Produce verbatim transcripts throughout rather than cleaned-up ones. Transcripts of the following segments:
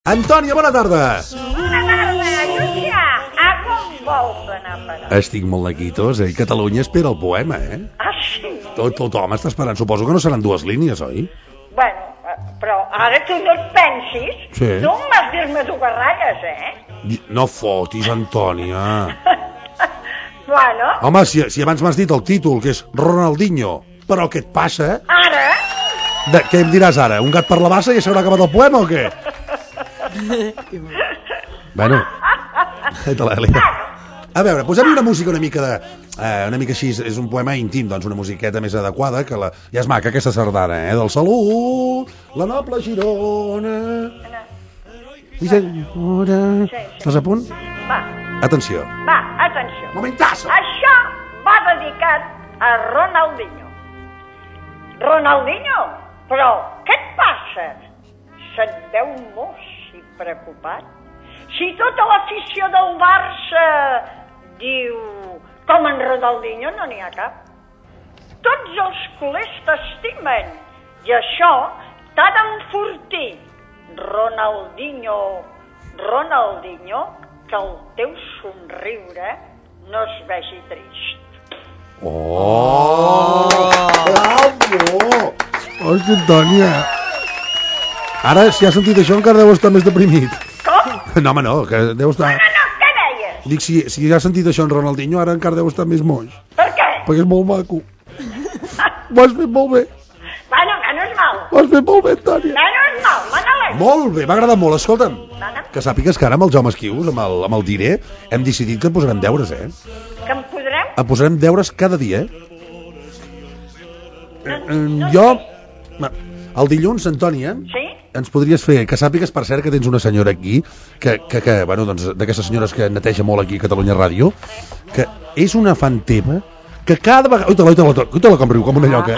Antònia, bona tarda. Bona tarda, Llucia. A com vols anar a parar? Estic molt neguitos, eh? Catalunya espera el poema, eh? Ah, sí? Tot, tothom està esperant. Suposo que no seran dues línies, oi? Bueno, però ara tu no et pensis. Sí. No m'has dir-me dues ratlles, eh? No fotis, Antònia. Bueno. Home, si, si abans m'has dit el títol, que és Ronaldinho, però què et passa? Ara? De, què em diràs ara? Un gat per la bassa i ja s'haurà acabat el poema o què? Bueno, a veure, posem una música una mica de... Eh, una mica així, és un poema íntim, doncs una musiqueta més adequada, que la... ja és maca aquesta sardana, eh? Del Salut, la noble Girona... I senyora... Estàs a punt? Va. Atenció. Va, atenció. Momentasso! Això va dedicat a Ronaldinho. Ronaldinho, però què et passa? Se't veu mos i preocupat? Si tota l'afició del Barça diu com en Ronaldinho no n'hi ha cap. Tots els culers t'estimen i això t'ha d'enfortir. Ronaldinho, Ronaldinho, que el teu somriure no es vegi trist. Oh! Bravo! Hosti, Antònia! Ara, si has sentit això, encara deu estar més deprimit. Com? No, home, no, que deu estar... No, no, no, què deies? Dic, si, si has sentit això en Ronaldinho, ara encara deu estar més moix. Per què? Perquè és molt maco. Ho has fet molt bé. Bueno, menys mal. Ho has fet molt bé, Antònia. Menys mal, me n'alegro. Molt bé, m'ha agradat molt. Escolta'm, Mana? que sàpigues que ara amb el Jaume Esquius, amb el, amb el Diré, hem decidit que posarem deures, eh? Que em podrem? En posarem deures cada dia, eh? No, Eh, no jo... sé. El dilluns, Antònia, Sí? ens podries fer, que sàpigues per cert que tens una senyora aquí, que, que, que bueno, doncs d'aquestes senyores que neteja molt aquí a Catalunya Ràdio, que és una fan teva, que cada vegada... Ui-te-la, ui-te-la, ui-te-la com riu, com una lloca.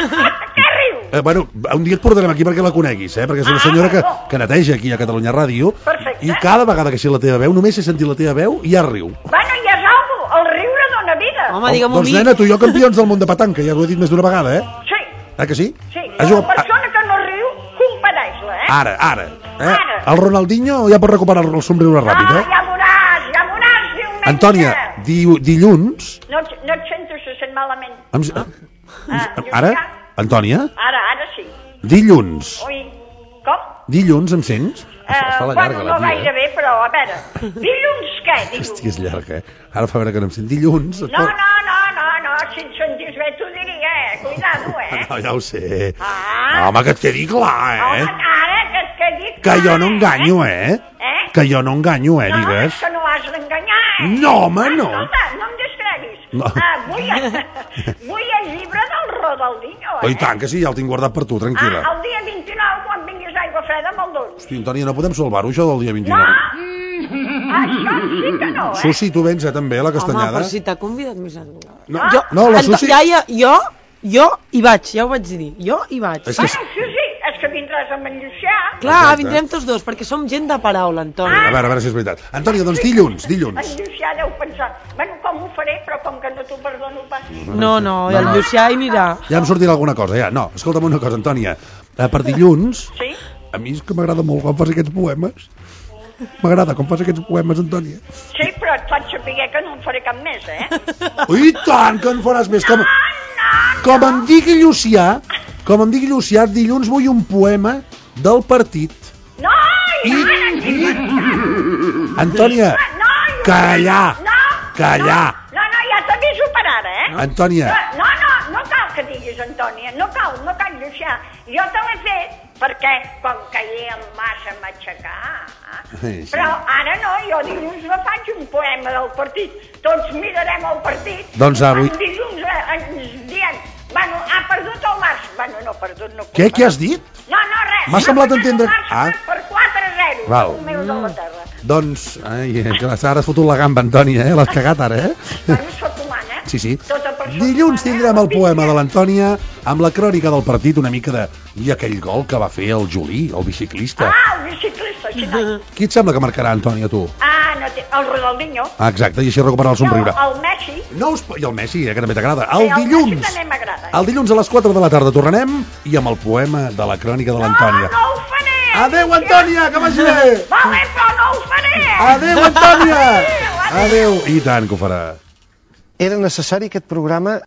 Què riu? Eh, bueno, un dia et portarem aquí perquè la coneguis, eh? Perquè és una senyora que, que neteja aquí a Catalunya Ràdio. Perfecte. I cada vegada que sé la teva veu, només he sentit la teva veu i ja riu. Bueno, ja és algo, el riure dona vida. Home, digue'm-ho Doncs a mi. nena, tu i jo campions del món de petanca, ja ho he dit més d'una vegada, eh? Sí, Eh que sí? sí, Ha la jugat- persona que no riu, compareix-la, eh? Ara, ara. Eh? Ara. El Ronaldinho ja pot recuperar el somriure ràpid, Ah, eh? ja veuràs, ja veuràs, diumenge. Antònia, di dilluns... No, et- no et sento, se sent malament. Em... Ah, Ara? Llucià? Antònia? Ara, ara sí. Dilluns. Ui, com? Dilluns, em sents? Uh, Es fa la llarga, bueno, no la tia. gaire bé, però a veure, dilluns què, dilluns? Hosti, és llarga, eh? Ara fa veure que no em sent. Dilluns... No, no, no, no, no, si et sentis bé t'ho diria, eh? Cuidado, eh? No, ja ho sé. Ah. Home, que et quedi clar, eh? Home, ara que et quedi Que clar, jo no enganyo, eh? Eh? Que jo no enganyo, eh, No, digues. és que no has d'enganyar, eh? No, home, no. Escolta, no em distreguis. No. Ah, vull, vull el llibre del Ronaldinho, eh? Oh, i tant, que sí, ja el tinc guardat per tu, tranquil·la. Ah, el dia vint-i-nou, quan vinguis aigua freda, me'l dones. Hosti, Antònia, no podem salvar-ho, això del dia No! vint-i-nou. Això sí que no, eh? Susi, tu vens, eh, també, a la Home, castanyada? però si t'ha convidat més algú. No, Ah. jo, no, la Anto- Susi... Ja, ja, jo, jo hi vaig, ja ho vaig dir. Jo hi vaig. És que... Bueno, sí, sí, és que vindràs amb en Llucià. Clar, Exacte. vindrem tots dos, perquè som gent de paraula, Antoni. A veure, a veure si és veritat. Antònia, doncs dilluns, En dilluns. Llucià deu pensar, bueno, com ho faré, però com que no t'ho perdono pas. No, no, i el Llucià hi anirà. Ja em sortirà alguna cosa, ja. No, escolta'm una cosa, Antònia. Eh, per dilluns, Sí? a mi és que m'agrada molt quan fas aquests poemes. M'agrada quan fas aquests poemes, Antònia. Sí, però et faig saber que no en faré cap més, eh? I tant que en faràs més. Com, No, no, com em digui Llucià, com em digui Llucià, dilluns vull un poema del partit. no, I... i... i... Antònia, No, no, callar, no, callar. No, no, ja t'aviso per ara, eh? Antònia, No, no, no cal que diguis, Antònia, no cal, no cal, Llucià. Jo te l'he fet perquè, com que hi em massa m'aixecar, Sí, sí. però ara no, jo dilluns no faig un poema del partit. Tots mirarem el partit. Doncs avui- El dilluns eh, ens diem, bueno, ha perdut el Barça. Bueno, no, perdut no. què, què has dit? No, no, res. M'ha semblat Ha guanyat entendre- el Barça Ah. per quatre a zero. Val. El meu de la terra. Doncs, ai, que ara has fotut la gamba, Antònia, eh? L'has cagat ara, eh? Bueno, sóc humana. Sí, sí. Tota persona Dilluns humana, tindrem el vinga. poema de l'Antònia amb la crònica del partit, una mica de... I aquell gol que va fer el Juli, el biciclista. Ah, el biciclista, sí, no. Qui et sembla que marcarà, Antònia, tu? Ah, no té... El Ronaldinho. Ah, exacte, i així recuperar el somriure. No, el Messi. No us... I el Messi, eh, que també t'agrada. Sí, El el dilluns, Messi també m'agrada. el dilluns a les quatre de la tarda tornarem i amb el poema de la crònica de l'Antònia. No, no ho faré. Adéu, Antònia, que vagi bé. Vale, però no ho faré. Adéu, Antònia. Adéu. I tant que ho farà. Era necessari aquest programa